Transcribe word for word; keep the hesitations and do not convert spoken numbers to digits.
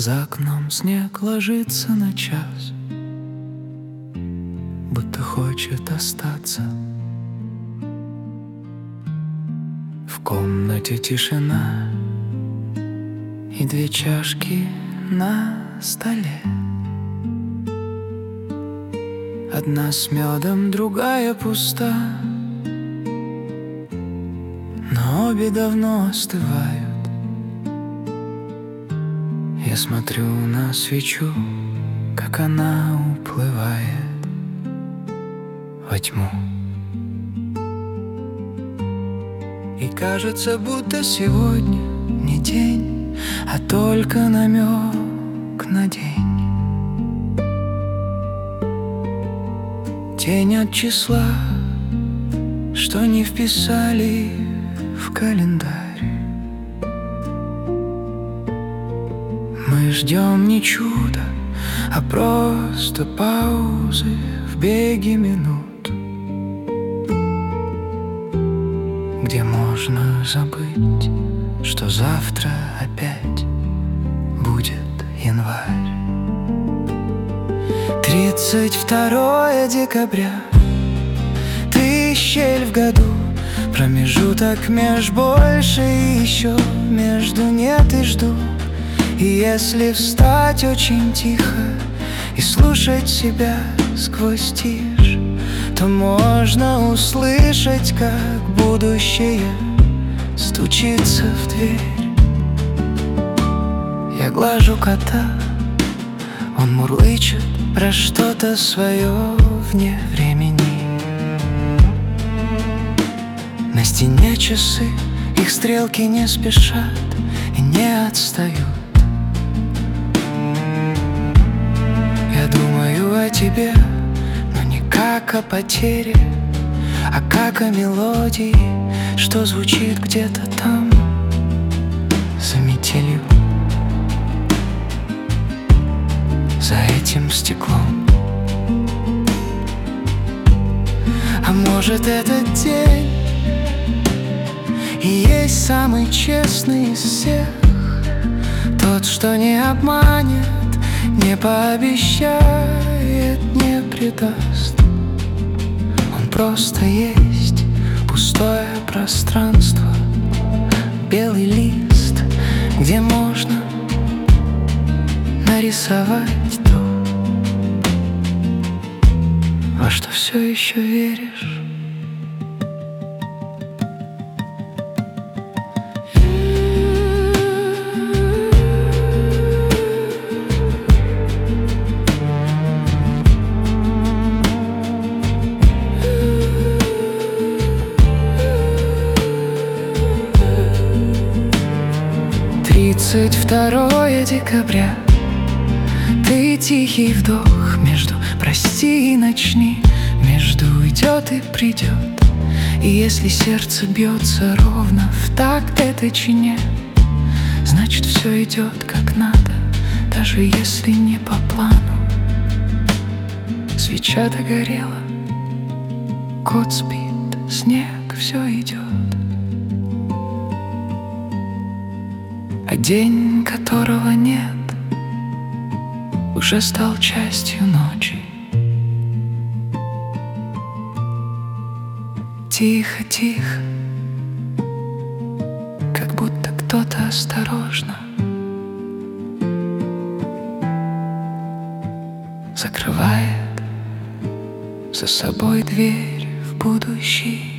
За окном снег ложится на час, будто хочет остаться. В комнате тишина и две чашки на столе. Одна с медом, другая пуста, но обе давно остывают. Я смотрю на свечу, как она уплывает во тьму. И кажется, будто сегодня не день, а только намек на день. Тень от числа, что не вписали в календарь. Мы ждем не чуда, а просто паузы в беге минут, где можно забыть, что завтра опять будет январь. Тридцать второе декабря, ты щель в году, промежуток меж больше и еще между нет и жду. И если встать очень тихо и слушать себя сквозь тишь, то можно услышать, как будущее стучится в дверь. Я глажу кота, он мурлычет про что-то свое вне времени. На стене часы, их стрелки не спешат и не отстают. Я думаю о тебе, но не как о потере, а как о мелодии, что звучит где-то там за метелью, за этим стеклом. А может, этот день и есть самый честный из всех, тот, что не обманет, не пообещает, не предаст. Он просто есть, пустое пространство, белый лист, где можно нарисовать то, во что все еще веришь. Тридцать второе декабря, ты тихий вдох между прости и начни, между уйдет и придет. И если сердце бьется ровно в такт этой чине, значит, все идет как надо, даже если не по плану. Свеча догорела, кот спит, снег все идет. А день, которого нет, уже стал частью ночи. Тихо, тихо, как будто кто-то осторожно закрывает за собой дверь в будущий.